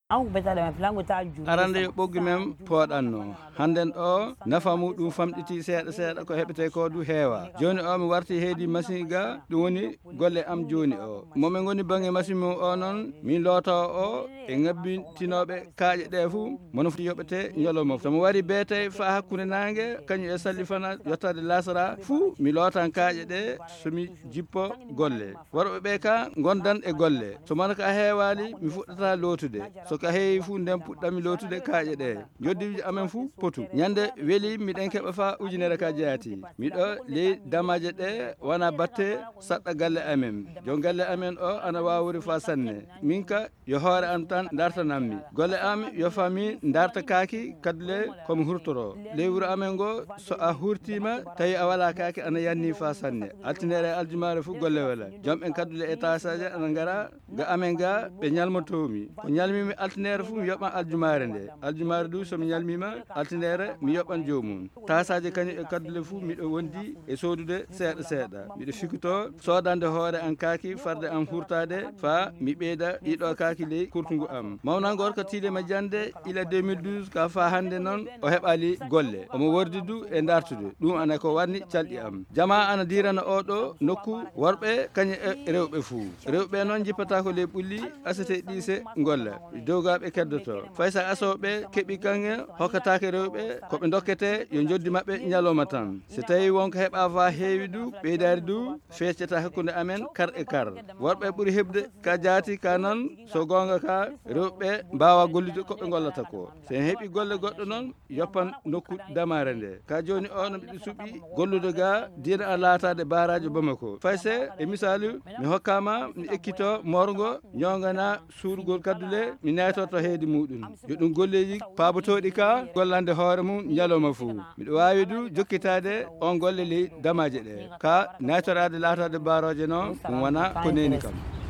arande ɓoggi men pooɗanno hannden o nafa muɗum famɗiti seeɗa seeɗa ko heɓete ko du heewa joni o mi warti heedi machine ga ɗum woni golle am joni o momin goni bange machine mum o noon min looto o e ngabbintinoɓe kaaƴe ɗe fuu mono foti yoɓete ñalawma somo wari beete fa hakkude nangue kañum e sallifana yettade lasara fuu mi lootan kaaƴe ɗe somi jippo golle worɓe ɓe ka gondan e golle so mana ka heewali mi fuɗɗata lootude so ka heewi fuu nden puɗɗami lootude kaaƴe ɗe joddiji amen fuu potu ñande weeli miɗen keɓa fa ujunere ka jeeyati miɗo ley damaje ɗe wona batte saɗɗa galle amen jon galle amen o ana wawori fa sanne min ka yo hoore am tan dartanammi golle am yo fami darta kaaki kadule komi hurtoro ley wuuro amen ngo so a hurtima tawi a wala kaaki ana yanni fa sanne altinere e aljumare fuu golle wala joom en kadule e tasaje ana gara ga amen ga ɓe ñalmotomi ko ñalmimi altinere fuu mi yoɓan aljumare du somi ñalmima altinere mi yoɓan jomum tasaje kañum e kadule fuu miɗo wondi e sodude seeɗa seeɗa miɗo fikuto sodande hoore an kaaki farde am hurtade fa mi ɓeyda ɗiɗo kaaki ley kurtugu am mawnagor ko tiiɗema jande ila 2012 ka fa hande noon o heɓali golle omo wordi du e dartude ɗum ana ko wanni calɗi am jama ana dirana oɗo nokku worɓe kañum e rewɓe fuu rewɓe noon jippata ko ley ɓulli asete ɗise golla dowgaɓe keddoto faysa asoɓe keeɓi kange hokkatake rewɓe koɓe dokkete yo joddi mabɓe ñalawma tan so tawi wonko heɓa fa heewi du ɓeydari du feccata hakkude amen kar e kar worɓe ɓuuri hebde ka jaati ka noon so gonga ka rewɓe mbawa gollude koɓe gollata ko sen heeɓi golle goɗɗo noon yoppan nokku damare nde ka joni o no mbiɗi suuɓi gollude ga dina a laatade baraji Bamako fayse e misalu mi hokkama mi ekkito morgo ñogana suurgol kaddule mi naytorto heedi muɗum yo ɗum golleji paabotoɗi ka gollande hoore mum ñalawma fuu miɗo wawi du jokkitade on golle ley damaje ɗe ka naytorade laatade baroje noon ɗum wona ko neni kam